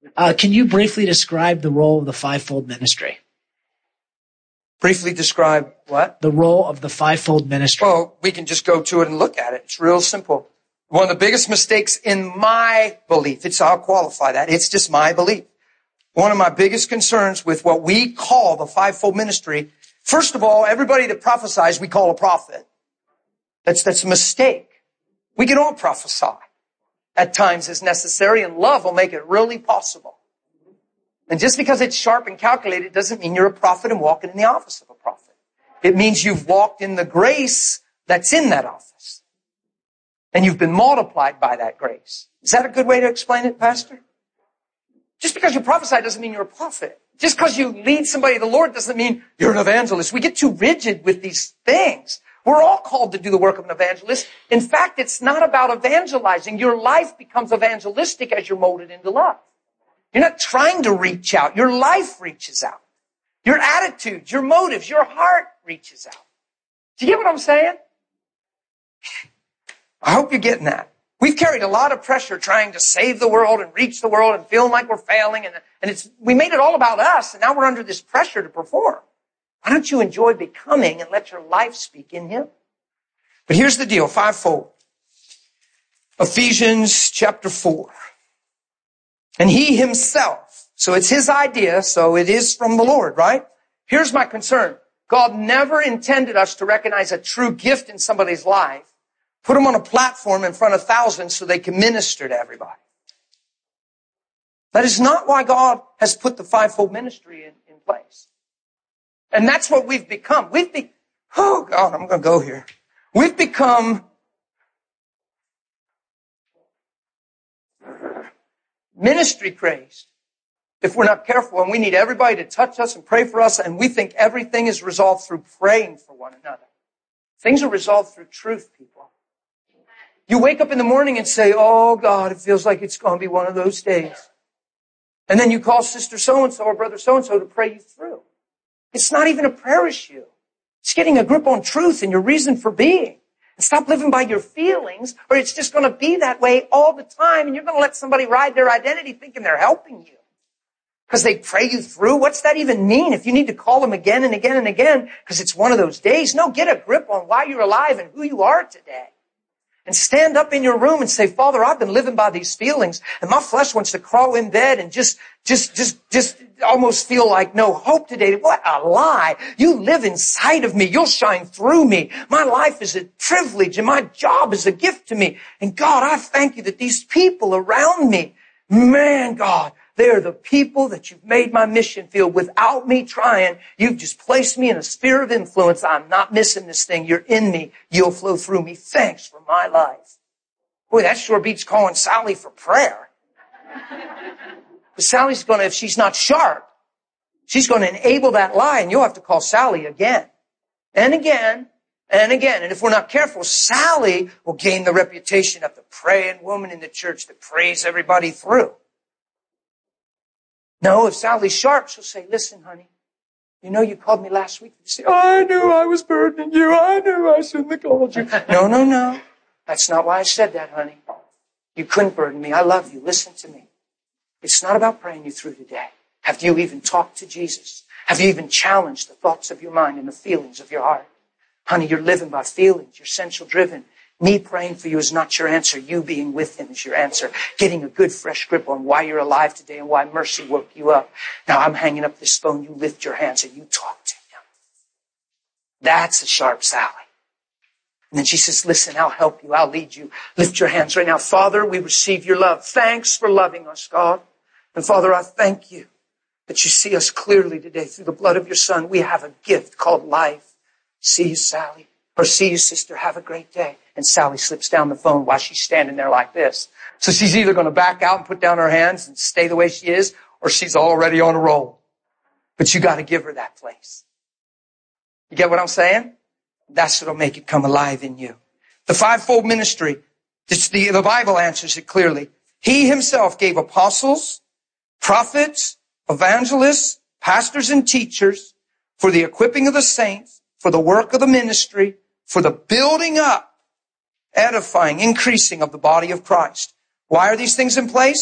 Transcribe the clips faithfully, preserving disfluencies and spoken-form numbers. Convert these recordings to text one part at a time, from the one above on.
Uh, can you briefly describe the role of the fivefold ministry? Briefly describe what? The role of the fivefold ministry. Well, we can just go to it and look at it. It's real simple. One of the biggest mistakes in my belief, it's, I'll qualify that, it's just my belief. One of my biggest concerns with what we call the fivefold ministry, first of all, everybody that prophesies, we call a prophet. That's, that's a mistake. We can all prophesy at times as necessary, and love will make it really possible. And just because it's sharp and calculated doesn't mean you're a prophet and walking in the office of a prophet. It means you've walked in the grace that's in that office. And you've been multiplied by that grace. Is that a good way to explain it, Pastor? Just because you prophesy doesn't mean you're a prophet. Just because you lead somebody to the Lord doesn't mean you're an evangelist. We get too rigid with these things. We're all called to do the work of an evangelist. In fact, it's not about evangelizing. Your life becomes evangelistic as you're molded into love. You're not trying to reach out. Your life reaches out. Your attitudes, your motives, your heart reaches out. Do you get what I'm saying? I hope you're getting that. We've carried a lot of pressure trying to save the world and reach the world and feeling like we're failing. And, and it's, we made it all about us, and now we're under this pressure to perform. Why don't you enjoy becoming and let your life speak in Him? But here's the deal, fivefold. Ephesians chapter four. And He Himself, so it's His idea, so it is from the Lord, right? Here's my concern. God never intended us to recognize a true gift in somebody's life, put them on a platform in front of thousands so they can minister to everybody. That is not why God has put the fivefold ministry in, in place. And that's what we've become. We've be, oh God, I'm going to go here. We've become ministry crazed if we're not careful, and we need everybody to touch us and pray for us, and we think everything is resolved through praying for one another. Things are resolved through truth, people. You wake up in the morning and say, oh God, it feels like it's going to be one of those days. And then you call sister so-and-so or brother so-and-so to pray you through. It's not even a prayer issue. It's getting a grip on truth and your reason for being. And stop living by your feelings, or it's just going to be that way all the time, and you're going to let somebody ride their identity thinking they're helping you. Because they pray you through? What's that even mean? If you need to call them again and again and again because it's one of those days, no, get a grip on why you're alive and who you are today. And stand up in your room and say, Father, I've been living by these feelings, and my flesh wants to crawl in bed and just, just, just, just almost feel like no hope today. What a lie. You live inside of me. You'll shine through me. My life is a privilege and my job is a gift to me. And God, I thank you that these people around me, man, God, they're the people that you've made my mission field. Without me trying, you've just placed me in a sphere of influence. I'm not missing this thing. You're in me. You'll flow through me. Thanks for my life. Boy, that sure beats calling Sally for prayer. But Sally's going to, if she's not sharp, she's going to enable that lie, and you'll have to call Sally again and again and again. And if we're not careful, Sally will gain the reputation of the praying woman in the church that prays everybody through. No, if Sally's sharp, she'll say, listen, honey, you know you called me last week. You say, oh, I knew I was burdening you. I knew I shouldn't have called you. No, no, no. That's not why I said that, honey. You couldn't burden me. I love you. Listen to me. It's not about praying you through today. Have you even talked to Jesus? Have you even challenged the thoughts of your mind and the feelings of your heart? Honey, you're living by feelings. You're sensual driven. Me praying for you is not your answer. You being with Him is your answer. Getting a good fresh grip on why you're alive today and why mercy woke you up. Now I'm hanging up this phone. You lift your hands and you talk to Him. That's a sharp Sally. And then she says, listen, I'll help you. I'll lead you. Lift your hands right now. Father, we receive your love. Thanks for loving us, God. And Father, I thank you that you see us clearly today through the blood of your Son. We have a gift called life. See you, Sally. Or see you, sister. Have a great day. And Sally slips down the phone while she's standing there like this. So she's either going to back out and put down her hands and stay the way she is, or she's already on a roll. But you got to give her that place. You get what I'm saying? That's what'll make it come alive in you. The fivefold ministry, it's the, the Bible answers it clearly. He Himself gave apostles, prophets, evangelists, pastors, and teachers for the equipping of the saints, for the work of the ministry, for the building up, edifying, increasing of the body of Christ. Why are these things in place?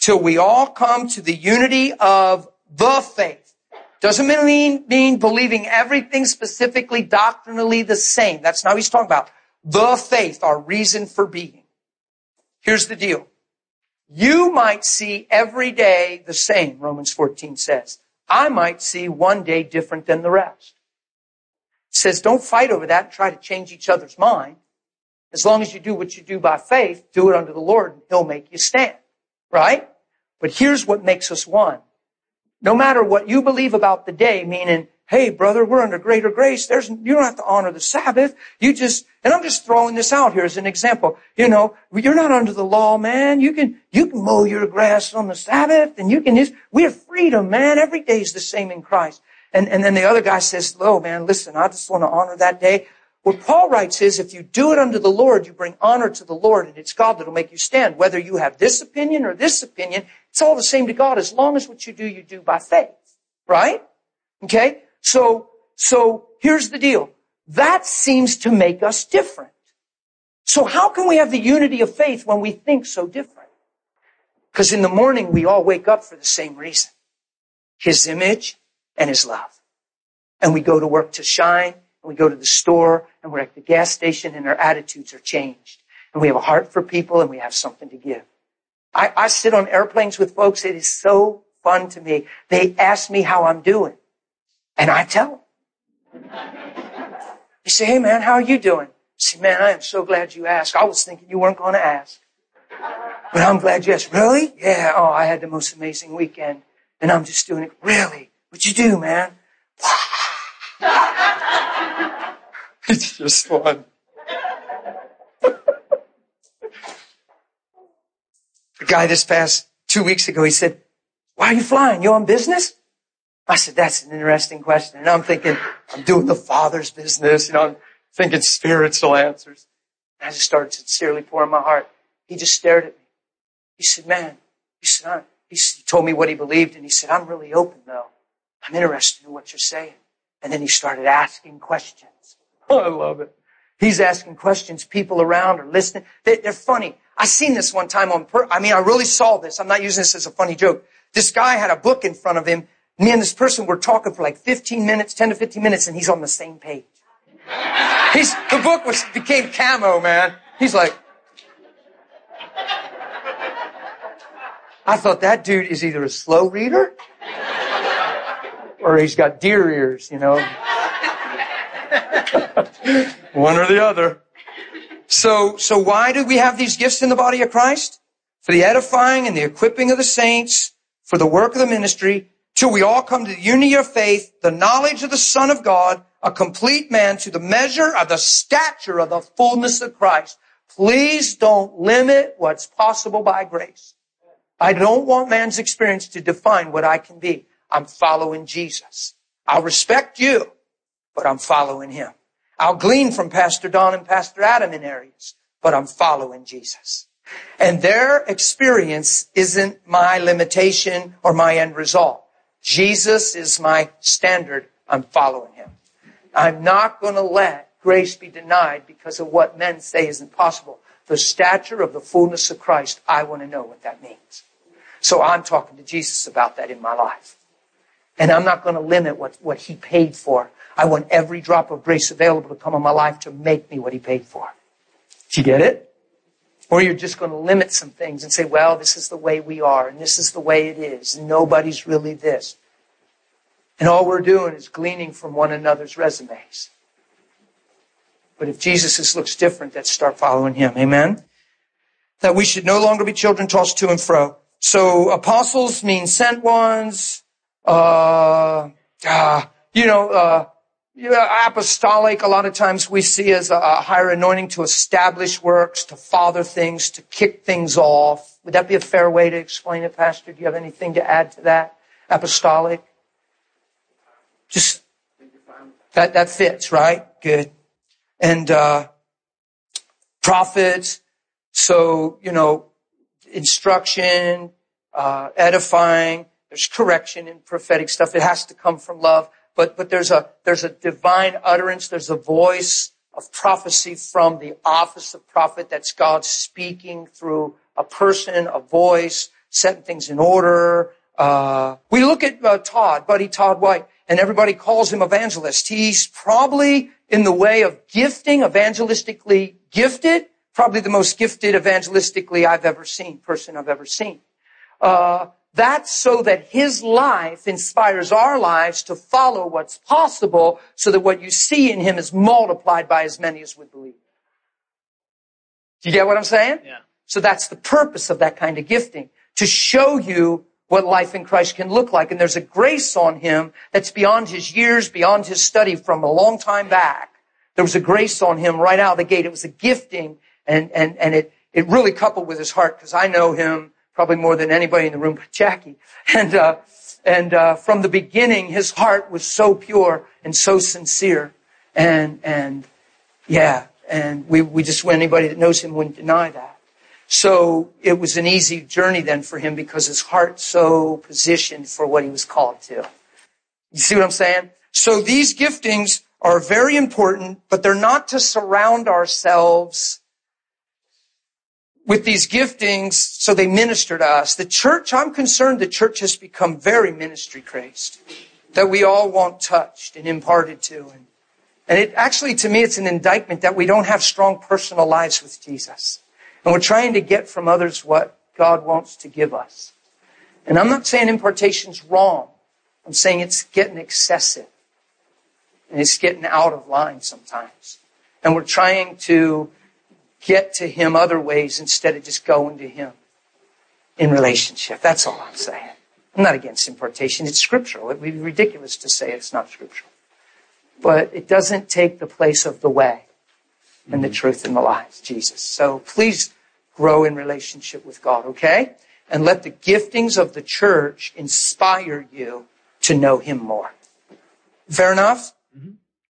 till we all come to the unity of the faith. Doesn't mean, mean believing everything specifically doctrinally the same. That's not what he's talking about. The faith, our reason for being. Here's the deal. You might see every day the same, Romans fourteen says. I might see one day different than the rest. It says don't fight over that and try to change each other's mind. As long as you do what you do by faith, do it unto the Lord and He'll make you stand. Right? But here's what makes us one. No matter what you believe about the day, meaning, hey, brother, we're under greater grace. There's, you don't have to honor the Sabbath. You just, and I'm just throwing this out here as an example. You know, you're not under the law, man. You can, you can mow your grass on the Sabbath and you can just, we have freedom, man. Every day is the same in Christ. And, and then the other guy says, oh, man, listen, I just want to honor that day. What Paul writes is, if you do it unto the Lord, you bring honor to the Lord, and it's God that'll make you stand. Whether you have this opinion or this opinion, it's all the same to God as long as what you do, you do by faith. Right? Okay? So, so here's the deal. That seems to make us different. So how can we have the unity of faith when we think so different? Because in the morning, we all wake up for the same reason. His image and His love. And we go to work to shine. And we go to the store and we're at the gas station and our attitudes are changed. And we have a heart for people and we have something to give. I, I sit on airplanes with folks. It is so fun to me. They ask me how I'm doing. And I tell them. They say, hey man, how are you doing? I say, man, I am so glad you asked. I was thinking you weren't going to ask. But I'm glad you asked. Really? Yeah. Oh, I had the most amazing weekend. And I'm just doing it. Really? What'd you do, man? It's just fun. The guy this past two weeks ago, he said, why are you flying? You on business? I said, that's an interesting question. And I'm thinking, I'm doing the Father's business. You know, I'm thinking spiritual answers. And I just started sincerely pouring my heart. He just stared at me. He said, man, he said, I, he told me what he believed. And he said, I'm really open though. I'm interested in what you're saying. And then he started asking questions. Oh, I love it. He's asking questions. People around are listening. They, they're funny. I seen this one time on, per- I mean, I really saw this. I'm not using this as a funny joke. This guy had a book in front of him. Me and this person were talking for like fifteen minutes, ten to fifteen minutes, and he's on the same page. He's, the book was, became camo, man. He's like, I thought that dude is either a slow reader or he's got deer ears, you know. One or the other. So, so why do we have these gifts in the body of Christ? For the edifying and the equipping of the saints, for the work of the ministry, till we all come to the unity of faith, the knowledge of the Son of God, a complete man, to the measure of the stature of the fullness of Christ. Please don't limit what's possible by grace. I don't want man's experience to define what I can be. I'm following Jesus. I'll respect you, but I'm following Him. I'll glean from Pastor Don and Pastor Adam in areas, but I'm following Jesus. And their experience isn't my limitation or my end result. Jesus is my standard. I'm following Him. I'm not going to let grace be denied because of what men say isn't possible. The stature of the fullness of Christ, I want to know what that means. So I'm talking to Jesus about that in my life. And I'm not going to limit what, what He paid for. I want every drop of grace available to come in my life to make me what He paid for. Do you get it? Or you're just going to limit some things and say, well, this is the way we are, and this is the way it is, and nobody's really this. And all we're doing is gleaning from one another's resumes. But if Jesus looks different, let's start following Him. Amen? That we should no longer be children tossed to and fro. So apostles mean sent ones. Uh, uh, you know, uh, yeah, apostolic, a lot of times we see as a, a higher anointing to establish works, to father things, to kick things off. Would that be a fair way to explain it, Pastor? Do you have anything to add to that? Apostolic? Just, that, that fits, right? Good. And, uh, prophets. So, you know, instruction, uh, edifying. There's correction in prophetic stuff. It has to come from love. But, but there's a, there's a divine utterance. There's a voice of prophecy from the office of prophet. That's God speaking through a person, a voice, setting things in order. Uh, we look at uh, Todd, Buddy Todd White, and everybody calls him evangelist. He's probably in the way of gifting, evangelistically gifted, probably the most gifted evangelistically I've ever seen, person I've ever seen. Uh, that's so that his life inspires our lives to follow what's possible so that what you see in him is multiplied by as many as would believe. Do you get what I'm saying? Yeah. So that's the purpose of that kind of gifting, to show you what life in Christ can look like. And there's a grace on him that's beyond his years, beyond his study from a long time back. There was a grace on him right out of the gate. It was a gifting, and, and, and it, it really coupled with his heart, because I know him probably more than anybody in the room but Jackie. And, uh, and, uh, from the beginning, his heart was so pure and so sincere. And, and, yeah, and we, we just, anybody that knows him wouldn't deny that. So it was an easy journey then for him, because his heart's so positioned for what he was called to. You see what I'm saying? So these giftings are very important, but they're not to surround ourselves with these giftings so they minister to us. The church, I'm concerned the church has become very ministry crazed, that we all want touched and imparted to. And, and it actually, to me, it's an indictment that we don't have strong personal lives with Jesus. And we're trying to get from others what God wants to give us. And I'm not saying impartation's wrong. I'm saying it's getting excessive. And it's getting out of line sometimes. And we're trying to get to him other ways instead of just going to him in relationship. That's all I'm saying. I'm not against impartation. It's scriptural. It would be ridiculous to say it's not scriptural. But it doesn't take the place of the way and the truth and the life, Jesus. So please grow in relationship with God, okay? And let the giftings of the church inspire you to know him more. Fair enough?